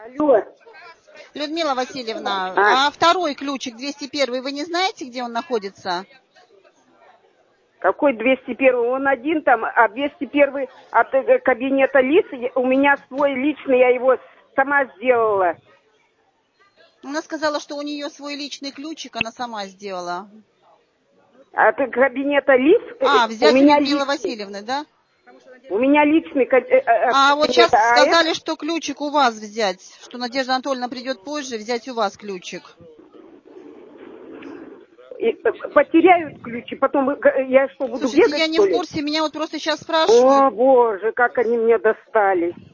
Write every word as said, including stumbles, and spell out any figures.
Алло. Людмила Васильевна, А? а второй ключик двести первый, вы не знаете, где он находится? Какой двести первый? Он один там, а двести первый от э, кабинета лиц. У меня свой личный, я его сама сделала. Она сказала, что у нее свой личный ключик, она сама сделала. От кабинета лиц А, у взять у меня Людмилы личный. Васильевны, да? У меня личный ка- э, э, А вот сейчас кабинет, а сказали, это- что ключик у вас взять, что Надежда Анатольевна придет позже, взять у вас ключик. и, э, потеряют ключи, потом э, я что, буду Слушайте, бегать, я не что в ли? курсе, меня вот просто сейчас спрашивают. О, боже, как они мне достали.